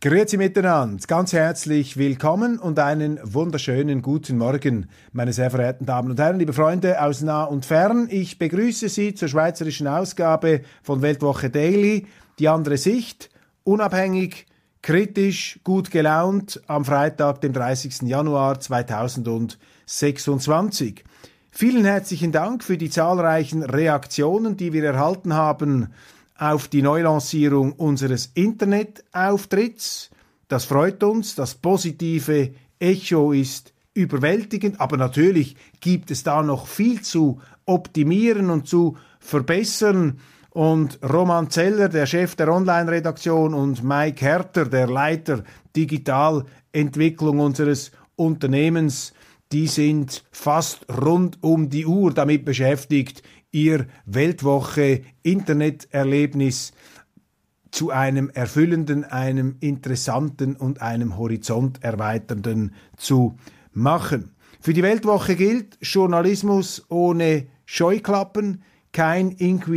Grüezi miteinander, ganz herzlich willkommen und einen wunderschönen guten Morgen, meine sehr verehrten Damen und Herren, liebe Freunde aus nah und fern. Ich begrüße Sie zur schweizerischen Ausgabe von Weltwoche Daily, die andere Sicht, unabhängig, kritisch, gut gelaunt, am Freitag, dem 30. Januar 2026. Vielen herzlichen Dank für die zahlreichen Reaktionen, die wir erhalten haben auf die Neulancierung unseres Internetauftritts. Das freut uns, das positive Echo ist überwältigend, aber natürlich gibt es da noch viel zu optimieren und zu verbessern. Und Roman Zeller, der Chef der Online-Redaktion, und Mike Herter, der Leiter Digitalentwicklung unseres Unternehmens, die sind fast rund um die Uhr damit beschäftigt, ihr Weltwoche-Interneterlebnis zu einem erfüllenden, einem interessanten und einem horizonterweiternden zu machen. Für die Weltwoche gilt Journalismus ohne Scheuklappen, kein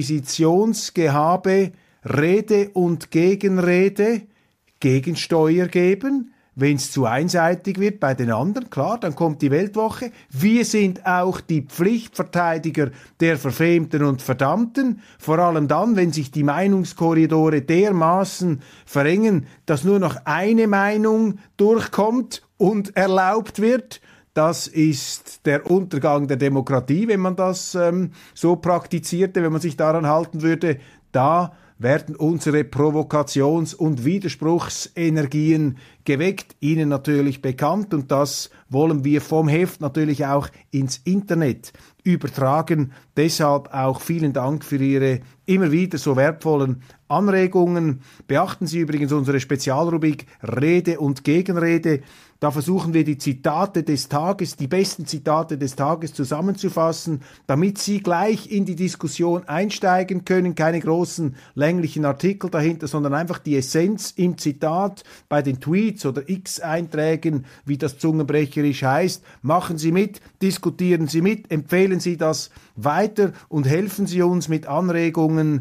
Inquisitionsgehabe, Rede und Gegenrede, Gegensteuer geben. Wenn es zu einseitig wird bei den anderen, klar, dann kommt die Weltwoche. Wir sind auch die Pflichtverteidiger der Verfemten und Verdammten, vor allem dann, wenn sich die Meinungskorridore dermaßen verengen, dass nur noch eine Meinung durchkommt und erlaubt wird. Das ist der Untergang der Demokratie, wenn man das so praktizierte, wenn man sich daran halten würde. Da werden unsere Provokations- und Widerspruchsenergien geweckt, Ihnen natürlich bekannt, und das wollen wir vom Heft natürlich auch ins Internet übertragen. Deshalb auch vielen Dank für Ihre immer wieder so wertvollen Anregungen. Beachten Sie übrigens unsere Spezialrubrik Rede und Gegenrede. Da versuchen wir die Zitate des Tages, die besten Zitate des Tages zusammenzufassen, damit Sie gleich in die Diskussion einsteigen können. Keine großen länglichen Artikel dahinter, sondern einfach die Essenz im Zitat. Bei den Tweets oder X-Einträgen, wie das zungenbrecherisch heißt, machen Sie mit, diskutieren Sie mit, empfehlen Sie das weiter und helfen Sie uns mit Anregungen,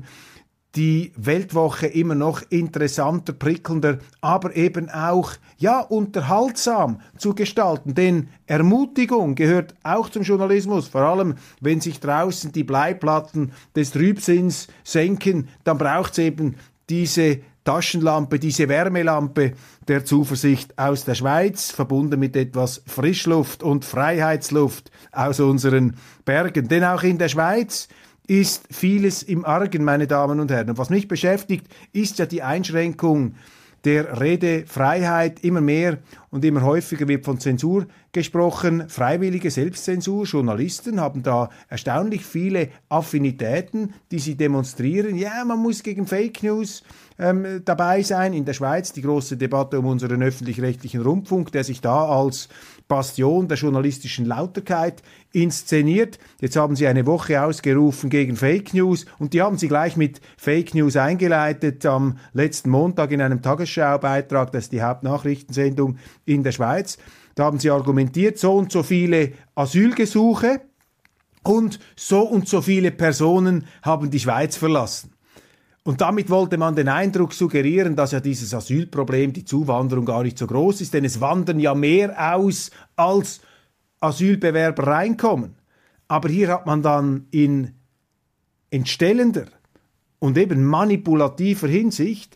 die Weltwoche immer noch interessanter, prickelnder, aber eben auch, ja, unterhaltsam zu gestalten. Denn Ermutigung gehört auch zum Journalismus, vor allem wenn sich draußen die Bleiplatten des Trübsinns senken, dann braucht es eben diese Taschenlampe, diese Wärmelampe der Zuversicht aus der Schweiz, verbunden mit etwas Frischluft und Freiheitsluft aus unseren Bergen. Denn auch in der Schweiz ist vieles im Argen, meine Damen und Herren. Und was mich beschäftigt, ist ja die Einschränkung der Redefreiheit. Immer mehr und immer häufiger wird von Zensur gesprochen. Freiwillige Selbstzensur. Journalisten haben da erstaunlich viele Affinitäten, die sie demonstrieren. Ja, man muss gegen Fake News dabei sein. In der Schweiz die große Debatte um unseren öffentlich-rechtlichen Rundfunk, der sich da als Bastion der journalistischen Lauterkeit inszeniert. Jetzt haben sie eine Woche ausgerufen gegen Fake News und die haben sie gleich mit Fake News eingeleitet am letzten Montag in einem Tagesschau-Beitrag, das ist die Hauptnachrichtensendung in der Schweiz. Da haben sie argumentiert, so und so viele Asylgesuche und so viele Personen haben die Schweiz verlassen. Und damit wollte man den Eindruck suggerieren, dass ja dieses Asylproblem, die Zuwanderung gar nicht so groß ist, denn es wandern ja mehr aus, als Asylbewerber reinkommen. Aber hier hat man dann in entstellender und eben manipulativer Hinsicht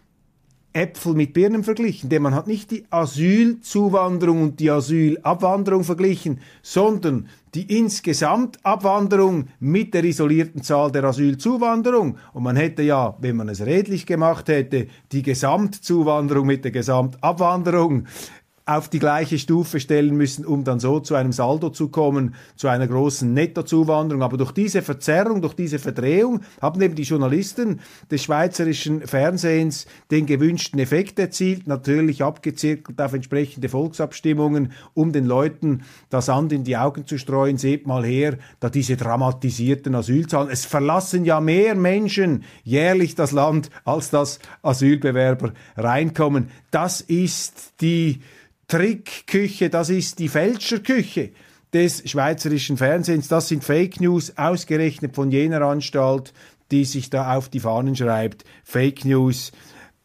Äpfel mit Birnen verglichen, denn man hat nicht die Asylzuwanderung und die Asylabwanderung verglichen, sondern die insgesamt Abwanderung mit der isolierten Zahl der Asylzuwanderung. Und man hätte ja, wenn man es redlich gemacht hätte, die Gesamtzuwanderung mit der Gesamtabwanderung auf die gleiche Stufe stellen müssen, um dann so zu einem Saldo zu kommen, zu einer großen Nettozuwanderung. Aber durch diese Verzerrung, durch diese Verdrehung haben eben die Journalisten des schweizerischen Fernsehens den gewünschten Effekt erzielt, natürlich abgezirkelt auf entsprechende Volksabstimmungen, um den Leuten das Sand in die Augen zu streuen. Seht mal her, da diese dramatisierten Asylzahlen. Es verlassen ja mehr Menschen jährlich das Land, als dass Asylbewerber reinkommen. Das ist die Trickküche, das ist die Fälscherküche des schweizerischen Fernsehens. Das sind Fake News, ausgerechnet von jener Anstalt, die sich da auf die Fahnen schreibt. Fake News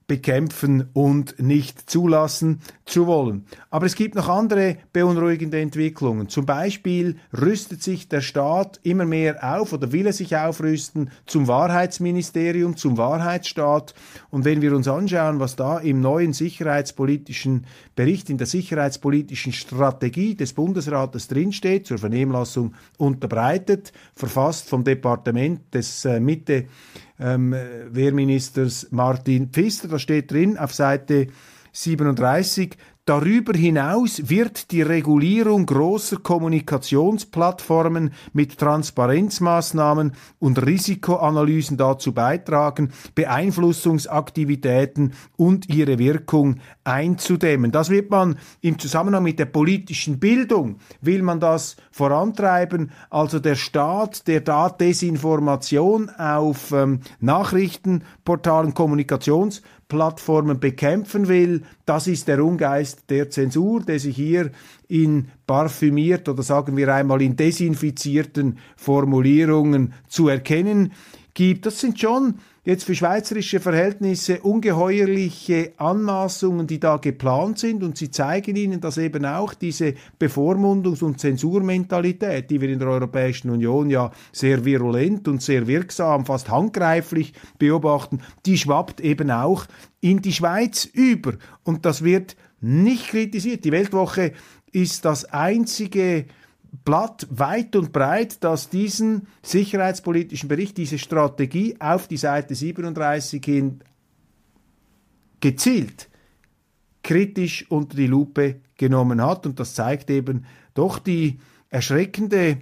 bekämpfen und nicht zulassen zu wollen. Aber es gibt noch andere beunruhigende Entwicklungen. Zum Beispiel rüstet sich der Staat immer mehr auf oder will er sich aufrüsten zum Wahrheitsministerium, zum Wahrheitsstaat. Und wenn wir uns anschauen, was da im neuen sicherheitspolitischen Bericht, in der sicherheitspolitischen Strategie des Bundesrates drinsteht, zur Vernehmlassung unterbreitet, verfasst vom Departement des Wehrministers Martin Pfister, da steht drin auf Seite 37, darüber hinaus wird die Regulierung großer Kommunikationsplattformen mit Transparenzmaßnahmen und Risikoanalysen dazu beitragen, Beeinflussungsaktivitäten und ihre Wirkung einzudämmen. Das wird man im Zusammenhang mit der politischen Bildung, will man das vorantreiben, also der Staat, der da Desinformation auf Nachrichtenportalen, Kommunikationsplattformen bekämpfen will, das ist der Ungeist der Zensur, der sich hier in parfümiert oder sagen wir einmal in desinfizierten Formulierungen zu erkennen gibt. Das sind schon jetzt für schweizerische Verhältnisse ungeheuerliche Anmaßungen, die da geplant sind, und sie zeigen Ihnen, dass eben auch diese Bevormundungs- und Zensurmentalität, die wir in der Europäischen Union ja sehr virulent und sehr wirksam, fast handgreiflich beobachten, die schwappt eben auch in die Schweiz über. Und das wird nicht kritisiert. Die Weltwoche ist das einzige Blatt weit und breit, das diesen sicherheitspolitischen Bericht, diese Strategie auf die Seite 37 hin gezielt kritisch unter die Lupe genommen hat. Und das zeigt eben doch die erschreckende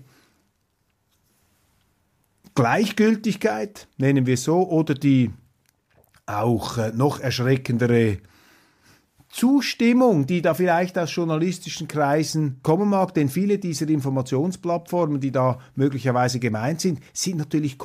Gleichgültigkeit, nennen wir es so, oder die auch noch erschreckendere Zustimmung, die da vielleicht aus journalistischen Kreisen kommen mag, denn viele dieser Informationsplattformen, die da möglicherweise gemeint sind, sind natürlich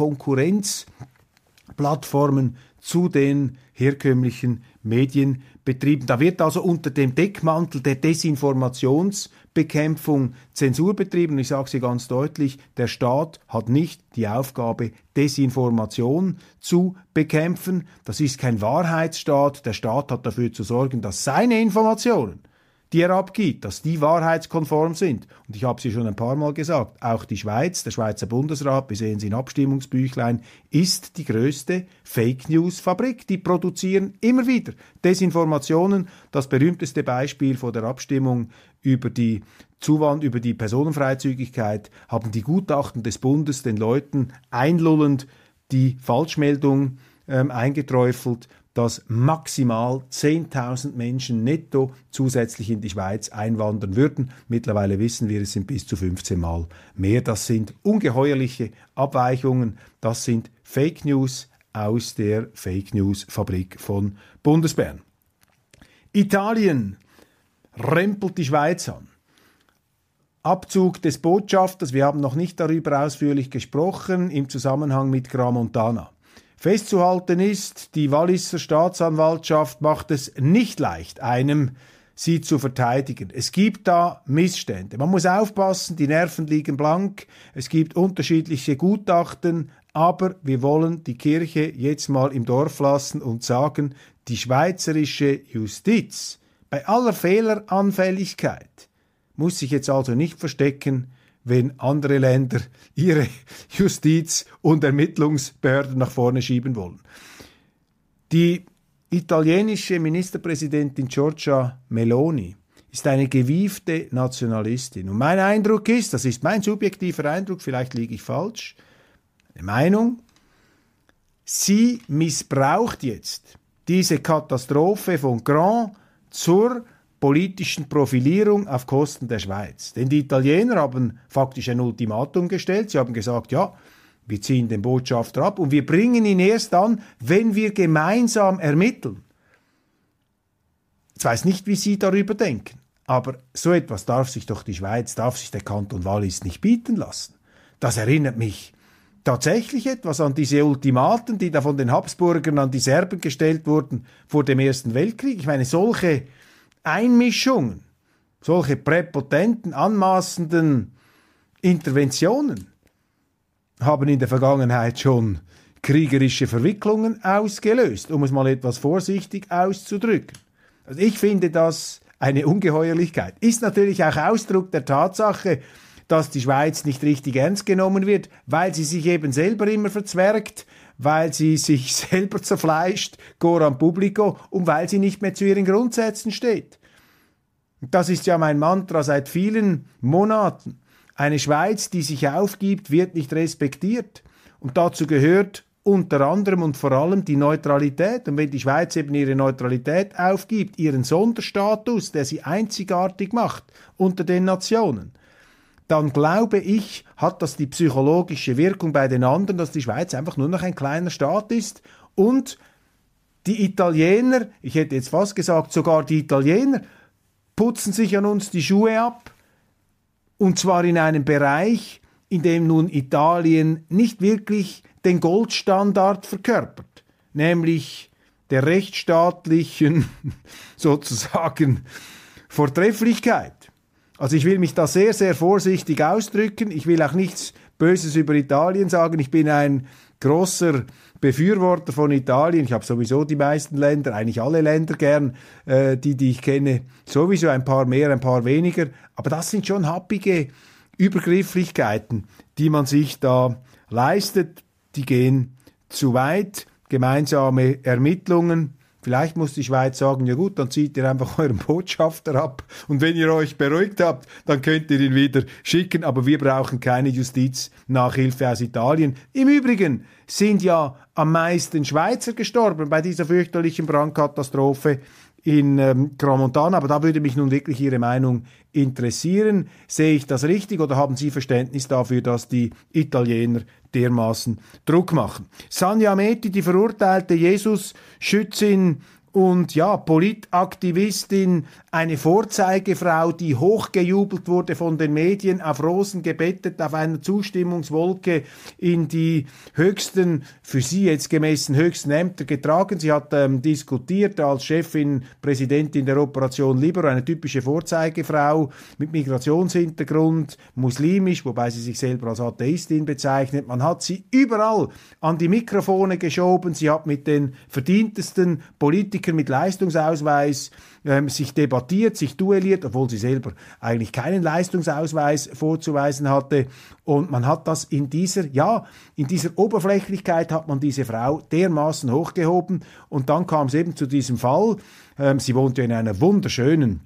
Konkurrenzplattformen zu den herkömmlichen Medienbetrieben. Da wird also unter dem Deckmantel der Desinformationsbekämpfung Zensur betrieben. Und ich sage Sie ganz deutlich, der Staat hat nicht die Aufgabe, Desinformation zu bekämpfen. Das ist kein Wahrheitsstaat. Der Staat hat dafür zu sorgen, dass seine Informationen, die er abgibt, dass die wahrheitskonform sind. Und ich habe es schon ein paar Mal gesagt, auch die Schweiz, der Schweizer Bundesrat, wir sehen es in Abstimmungsbüchlein, ist die größte Fake-News-Fabrik. Die produzieren immer wieder Desinformationen. Das berühmteste Beispiel vor der Abstimmung über die Personenfreizügigkeit haben die Gutachten des Bundes den Leuten einlullend die Falschmeldung eingeträufelt, dass maximal 10.000 Menschen netto zusätzlich in die Schweiz einwandern würden. Mittlerweile wissen wir, es sind bis zu 15 Mal mehr. Das sind ungeheuerliche Abweichungen. Das sind Fake News aus der Fake News Fabrik von Bundesbern. Italien rempelt die Schweiz an. Abzug des Botschafters, wir haben noch nicht darüber ausführlich gesprochen, im Zusammenhang mit Crans-Montana. Festzuhalten ist, die Walliser Staatsanwaltschaft macht es nicht leicht, einem sie zu verteidigen. Es gibt da Missstände. Man muss aufpassen, die Nerven liegen blank, es gibt unterschiedliche Gutachten, aber wir wollen die Kirche jetzt mal im Dorf lassen und sagen, die schweizerische Justiz, bei aller Fehleranfälligkeit, muss sich jetzt also nicht verstecken, wenn andere Länder ihre Justiz- und Ermittlungsbehörden nach vorne schieben wollen. Die italienische Ministerpräsidentin Giorgia Meloni ist eine gewiefte Nationalistin. Und mein Eindruck ist, das ist mein subjektiver Eindruck, vielleicht liege ich falsch, eine Meinung, sie missbraucht jetzt diese Katastrophe von Crans zur politischen Profilierung auf Kosten der Schweiz. Denn die Italiener haben faktisch ein Ultimatum gestellt. Sie haben gesagt, ja, wir ziehen den Botschafter ab und wir bringen ihn erst an, wenn wir gemeinsam ermitteln. Ich weiß nicht, wie Sie darüber denken, aber so etwas darf sich doch die Schweiz, darf sich der Kanton Wallis nicht bieten lassen. Das erinnert mich tatsächlich etwas an diese Ultimaten, die da von den Habsburgern an die Serben gestellt wurden vor dem Ersten Weltkrieg. Ich meine, solche Einmischungen, solche präpotenten, anmaßenden Interventionen haben in der Vergangenheit schon kriegerische Verwicklungen ausgelöst, um es mal etwas vorsichtig auszudrücken. Also ich finde das eine Ungeheuerlichkeit. Ist natürlich auch Ausdruck der Tatsache, dass die Schweiz nicht richtig ernst genommen wird, weil sie sich eben selber immer verzwergt, weil sie sich selber zerfleischt, coram publico, und weil sie nicht mehr zu ihren Grundsätzen steht. Das ist ja mein Mantra seit vielen Monaten. Eine Schweiz, die sich aufgibt, wird nicht respektiert. Und dazu gehört unter anderem und vor allem die Neutralität. Und wenn die Schweiz eben ihre Neutralität aufgibt, ihren Sonderstatus, der sie einzigartig macht unter den Nationen, dann glaube ich, hat das die psychologische Wirkung bei den anderen, dass die Schweiz einfach nur noch ein kleiner Staat ist. Und die Italiener, ich hätte jetzt fast gesagt, sogar die Italiener, putzen sich an uns die Schuhe ab. Und zwar in einem Bereich, in dem nun Italien nicht wirklich den Goldstandard verkörpert, nämlich der rechtsstaatlichen sozusagen Vortrefflichkeit. Also ich will mich da sehr, sehr vorsichtig ausdrücken. Ich will auch nichts Böses über Italien sagen. Ich bin ein großer Befürworter von Italien. Ich habe sowieso die meisten Länder, eigentlich alle Länder gern, die ich kenne, sowieso ein paar mehr, ein paar weniger. Aber das sind schon happige Übergrifflichkeiten, die man sich da leistet. Die gehen zu weit. Gemeinsame Ermittlungen. Vielleicht muss die Schweiz sagen, ja gut, dann zieht ihr einfach euren Botschafter ab und wenn ihr euch beruhigt habt, dann könnt ihr ihn wieder schicken, aber wir brauchen keine Justiznachhilfe aus Italien. Im Übrigen sind ja am meisten Schweizer gestorben bei dieser fürchterlichen Brandkatastrophe in Crans-Montana, aber da würde mich nun wirklich Ihre Meinung interessieren. Sehe ich das richtig oder haben Sie Verständnis dafür, dass die Italiener dermaßen Druck machen? Sanja Ameti, die verurteilte Jesus-Schützin und ja, Politaktivistin, eine Vorzeigefrau, die hochgejubelt wurde von den Medien, auf Rosen gebettet, auf einer Zustimmungswolke in die höchsten, für sie jetzt gemessen höchsten Ämter getragen. Sie hat diskutiert als Chefin, Präsidentin der Operation Libero, eine typische Vorzeigefrau mit Migrationshintergrund, muslimisch, wobei sie sich selber als Atheistin bezeichnet. Man hat sie überall an die Mikrofone geschoben. Sie hat mit den verdientesten Politikern mit Leistungsausweis sich debattiert, sich duelliert, obwohl sie selber eigentlich keinen Leistungsausweis vorzuweisen hatte. Und man hat das in dieser Oberflächlichkeit hat man diese Frau dermaßen hochgehoben. Und dann kam es eben zu diesem Fall. Sie wohnte in einer wunderschönen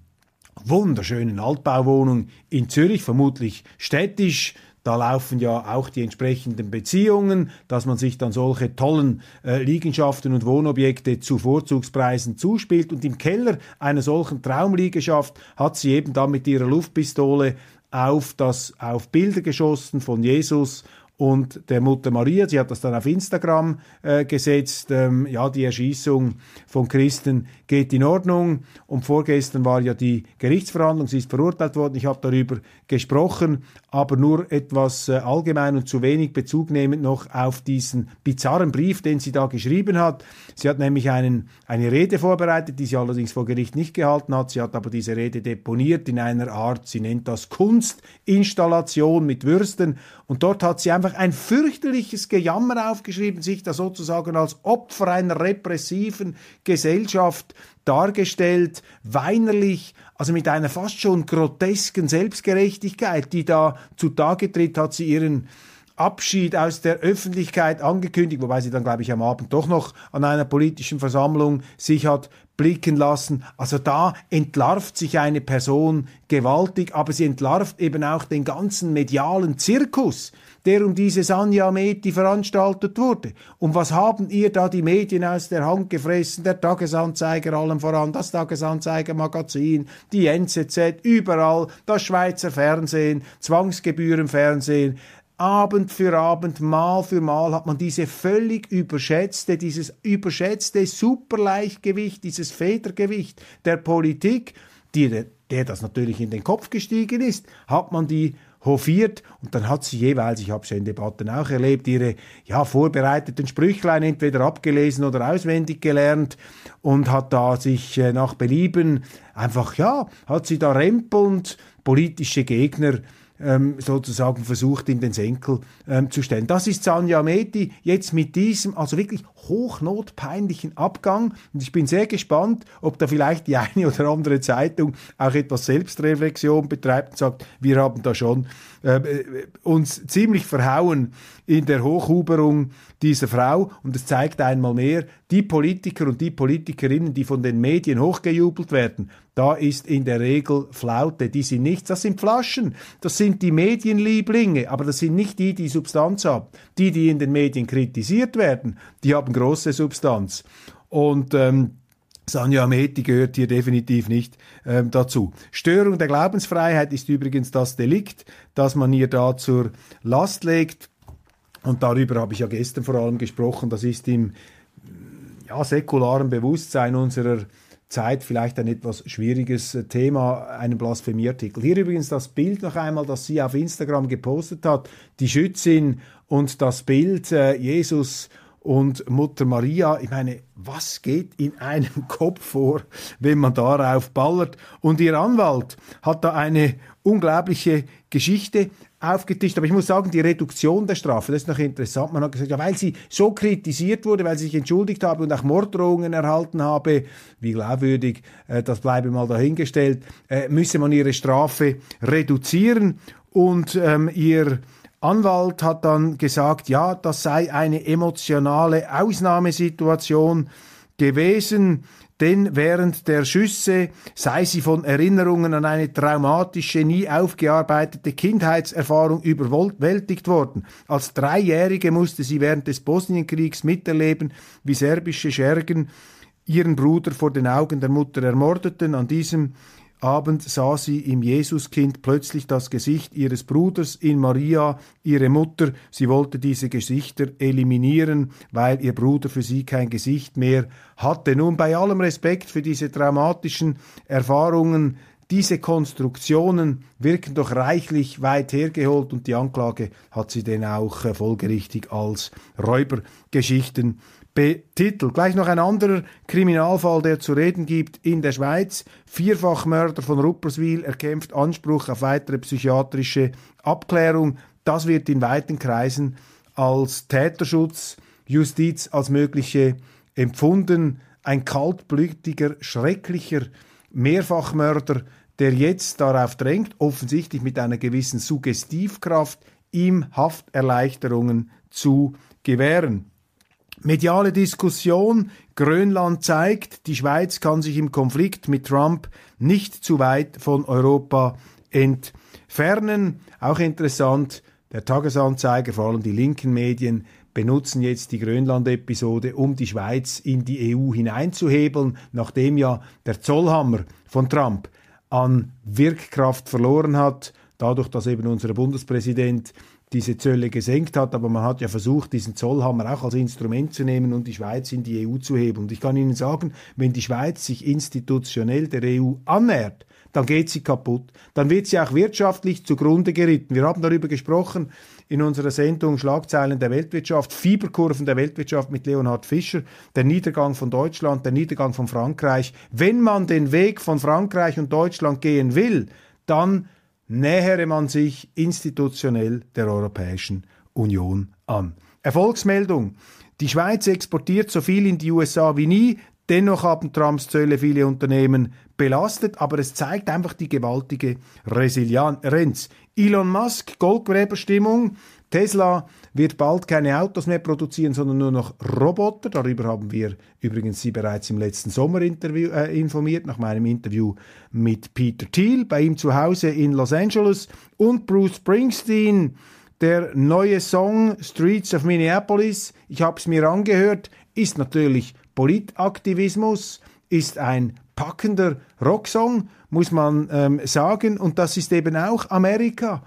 Altbauwohnung in Zürich, vermutlich städtisch. Da laufen ja auch die entsprechenden Beziehungen, dass man sich dann solche tollen Liegenschaften und Wohnobjekte zu Vorzugspreisen zuspielt. Und im Keller einer solchen Traumliegenschaft hat sie eben dann mit ihrer Luftpistole auf Bilder geschossen von Jesus und der Mutter Maria. Sie hat das dann auf Instagram gesetzt. Die Erschießung von Christen geht in Ordnung. Und vorgestern war ja die Gerichtsverhandlung. Sie ist verurteilt worden. Ich habe darüber gesprochen, aber nur etwas allgemein und zu wenig Bezug nehmend noch auf diesen bizarren Brief, den sie da geschrieben hat. Sie hat nämlich eine Rede vorbereitet, die sie allerdings vor Gericht nicht gehalten hat. Sie hat aber diese Rede deponiert in einer Art, sie nennt das Kunstinstallation mit Würsten. Und dort hat sie einfach ein fürchterliches Gejammer aufgeschrieben, sich da sozusagen als Opfer einer repressiven Gesellschaft dargestellt, weinerlich, also mit einer fast schon grotesken Selbstgerechtigkeit, die da zutage tritt, hat sie ihren Abschied aus der Öffentlichkeit angekündigt, wobei sie dann, glaube ich, am Abend doch noch an einer politischen Versammlung sich hat blicken lassen. Also da entlarvt sich eine Person gewaltig, aber sie entlarvt eben auch den ganzen medialen Zirkus, der um diese Sanja Ameti veranstaltet wurde. Und was haben ihr da die Medien aus der Hand gefressen? Der Tagesanzeiger allem voran, das Tagesanzeiger-Magazin, die NZZ, überall, das Schweizer Fernsehen, Zwangsgebührenfernsehen. Abend für Abend, Mal für Mal hat man dieses überschätzte Superleichtgewicht, dieses Federgewicht der Politik, der das natürlich in den Kopf gestiegen ist, hat man die hofiert und dann hat sie jeweils, ich habe es ja in Debatten auch erlebt, ihre vorbereiteten Sprüchlein entweder abgelesen oder auswendig gelernt und hat da sich nach Belieben einfach, hat sie da rempelnd politische Gegner sozusagen versucht, in den Senkel zu stellen. Das ist Sanja Ameti jetzt mit diesem, also wirklich hochnotpeinlichen Abgang. Und ich bin sehr gespannt, ob da vielleicht die eine oder andere Zeitung auch etwas Selbstreflexion betreibt und sagt, wir haben da schon uns ziemlich verhauen in der Hochhuberung dieser Frau. Und es zeigt einmal mehr, die Politiker und die Politikerinnen, die von den Medien hochgejubelt werden, da ist in der Regel Flaute, die sind nichts, das sind Flaschen, das sind die Medienlieblinge, aber das sind nicht die, die Substanz haben. Die in den Medien kritisiert werden, die haben große Substanz. Und Sanja Ameti gehört hier definitiv nicht dazu. Störung der Glaubensfreiheit ist übrigens das Delikt, das man ihr da zur Last legt. Und darüber habe ich ja gestern vor allem gesprochen. Das ist im säkularen Bewusstsein unserer Zeit vielleicht ein etwas schwieriges Thema, einen Blasphemieartikel. Hier übrigens das Bild noch einmal, das sie auf Instagram gepostet hat, die Schützin und das Bild Jesus und Mutter Maria. Ich meine, was geht in einem Kopf vor, wenn man darauf ballert? Und ihr Anwalt hat da eine unglaubliche Geschichte aufgetischt. Aber ich muss sagen, die Reduktion der Strafe, das ist noch interessant. Man hat gesagt, ja, weil sie so kritisiert wurde, weil sie sich entschuldigt habe und auch Morddrohungen erhalten habe, wie glaubwürdig, das bleibe mal dahingestellt, müsse man ihre Strafe reduzieren. Und ihr Anwalt hat dann gesagt, ja, das sei eine emotionale Ausnahmesituation gewesen, denn während der Schüsse sei sie von Erinnerungen an eine traumatische, nie aufgearbeitete Kindheitserfahrung überwältigt worden. Als Dreijährige musste sie während des Bosnienkriegs miterleben, wie serbische Schergen ihren Bruder vor den Augen der Mutter ermordeten. An diesem Abend sah sie im Jesuskind plötzlich das Gesicht ihres Bruders, in Maria, ihre Mutter. Sie wollte diese Gesichter eliminieren, weil ihr Bruder für sie kein Gesicht mehr hatte. Nun, bei allem Respekt für diese traumatischen Erfahrungen, diese Konstruktionen wirken doch reichlich weit hergeholt und die Anklage hat sie denn auch folgerichtig als Räubergeschichten betitelt. Gleich noch ein anderer Kriminalfall, der zu reden gibt in der Schweiz. Vierfachmörder von Rupperswil erkämpft Anspruch auf weitere psychiatrische Abklärung. Das wird in weiten Kreisen als Täterschutz, Justiz als mögliche empfunden. Ein kaltblütiger, schrecklicher Mehrfachmörder, der jetzt darauf drängt, offensichtlich mit einer gewissen Suggestivkraft, ihm Hafterleichterungen zu gewähren. Mediale Diskussion. Grönland zeigt, die Schweiz kann sich im Konflikt mit Trump nicht zu weit von Europa entfernen. Auch interessant, der Tagesanzeiger, vor allem die linken Medien, benutzen jetzt die Grönland-Episode, um die Schweiz in die EU hineinzuhebeln, nachdem ja der Zollhammer von Trump an Wirkkraft verloren hat, dadurch, dass eben unser Bundespräsident diese Zölle gesenkt hat, aber man hat ja versucht, diesen Zollhammer auch als Instrument zu nehmen und die Schweiz in die EU zu heben. Und ich kann Ihnen sagen, wenn die Schweiz sich institutionell der EU annähert, dann geht sie kaputt. Dann wird sie auch wirtschaftlich zugrunde geritten. Wir haben darüber gesprochen in unserer Sendung Schlagzeilen der Weltwirtschaft, Fieberkurven der Weltwirtschaft mit Leonhard Fischer, der Niedergang von Deutschland, der Niedergang von Frankreich. Wenn man den Weg von Frankreich und Deutschland gehen will, dann nähere man sich institutionell der Europäischen Union an. Erfolgsmeldung. Die Schweiz exportiert so viel in die USA wie nie. Dennoch haben Trumps Zölle viele Unternehmen belastet, aber es zeigt einfach die gewaltige Resilienz. Elon Musk, Goldgräberstimmung. Tesla wird bald keine Autos mehr produzieren, sondern nur noch Roboter. Darüber haben wir übrigens Sie bereits im letzten Sommer informiert, nach meinem Interview mit Peter Thiel bei ihm zu Hause in Los Angeles. Und Bruce Springsteen, der neue Song Streets of Minneapolis, ich habe es mir angehört, ist natürlich Politaktivismus, ist ein packender Rocksong, muss man sagen. Und das ist eben auch Amerika.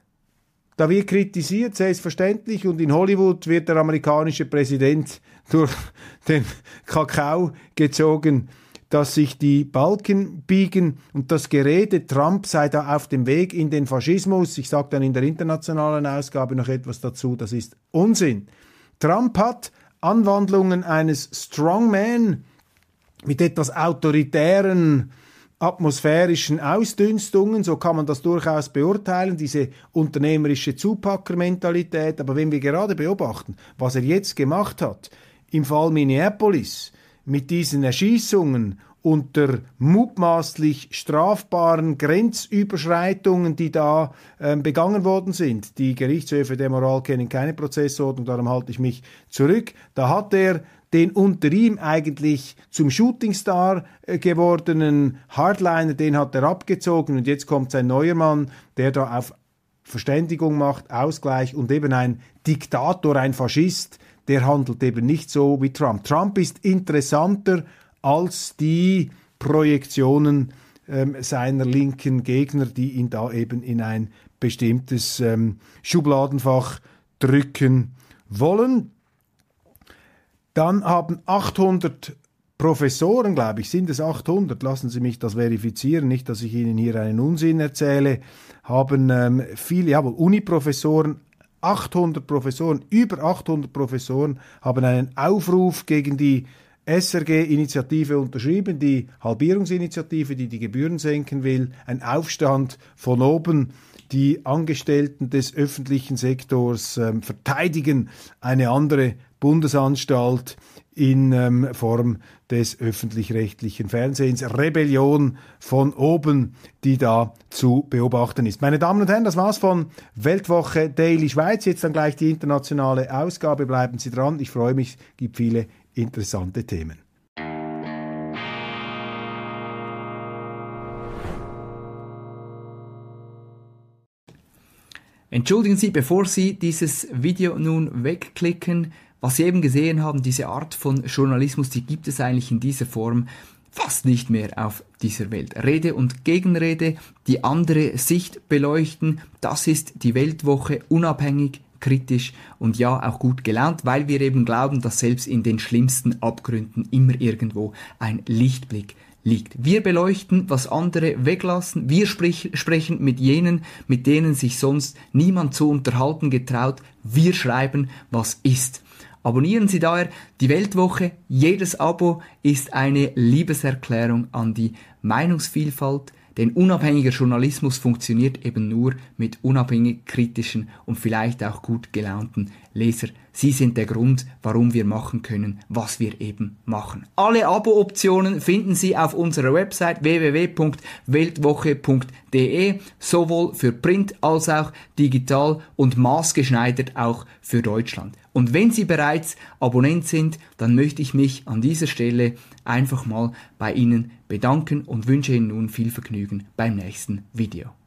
Da wird kritisiert, selbstverständlich, und in Hollywood wird der amerikanische Präsident durch den Kakao gezogen, dass sich die Balken biegen und das Gerede, Trump sei da auf dem Weg in den Faschismus. Ich sage dann in der internationalen Ausgabe noch etwas dazu, das ist Unsinn. Trump hat Anwandlungen eines Strongman mit etwas autoritären atmosphärischen Ausdünstungen, so kann man das durchaus beurteilen, diese unternehmerische Zupackermentalität. Aber wenn wir gerade beobachten, was er jetzt gemacht hat, im Fall Minneapolis, mit diesen Erschießungen unter mutmaßlich strafbaren Grenzüberschreitungen, die da begangen worden sind. Die Gerichtshöfe der Moral kennen keine Prozessordnung, darum halte ich mich zurück. Da hat er den unter ihm eigentlich zum Shootingstar gewordenen Hardliner, den hat er abgezogen und jetzt kommt sein neuer Mann, der da auf Verständigung macht, Ausgleich und eben ein Diktator, ein Faschist, der handelt eben nicht so wie Trump. Trump ist interessanter als die Projektionen seiner linken Gegner, die ihn da eben in ein bestimmtes Schubladenfach drücken wollen. Dann haben 800 Professoren, glaube ich, sind es 800, lassen Sie mich das verifizieren, nicht, dass ich Ihnen hier einen Unsinn erzähle, haben viele, jawohl, Uniprofessoren, 800 Professoren, über 800 Professoren haben einen Aufruf gegen die SRG-Initiative unterschrieben, die Halbierungsinitiative, die die Gebühren senken will, ein Aufstand von oben. Die Angestellten des öffentlichen Sektors verteidigen eine andere Bundesanstalt in Form des öffentlich-rechtlichen Fernsehens. Rebellion von oben, die da zu beobachten ist. Meine Damen und Herren, das war's von Weltwoche Daily Schweiz. Jetzt dann gleich die internationale Ausgabe. Bleiben Sie dran. Ich freue mich, es gibt viele interessante Themen. Entschuldigen Sie, bevor Sie dieses Video nun wegklicken, was Sie eben gesehen haben, diese Art von Journalismus, die gibt es eigentlich in dieser Form fast nicht mehr auf dieser Welt. Rede und Gegenrede, die andere Sicht beleuchten, das ist die Weltwoche, unabhängig, kritisch und ja auch gut gelaunt, weil wir eben glauben, dass selbst in den schlimmsten Abgründen immer irgendwo ein Lichtblick liegt. Wir beleuchten, was andere weglassen. Wir sprechen mit jenen, mit denen sich sonst niemand zu unterhalten getraut. Wir schreiben, was ist. Abonnieren Sie daher die Weltwoche. Jedes Abo ist eine Liebeserklärung an die Meinungsvielfalt. Denn unabhängiger Journalismus funktioniert eben nur mit unabhängig kritischen und vielleicht auch gut gelaunten Leser. Sie sind der Grund, warum wir machen können, was wir eben machen. Alle Abo-Optionen finden Sie auf unserer Website www.weltwoche.de, sowohl für Print als auch digital und maßgeschneidert auch für Deutschland. Und wenn Sie bereits Abonnent sind, dann möchte ich mich an dieser Stelle einfach mal bei Ihnen bedanken und wünsche Ihnen nun viel Vergnügen beim nächsten Video.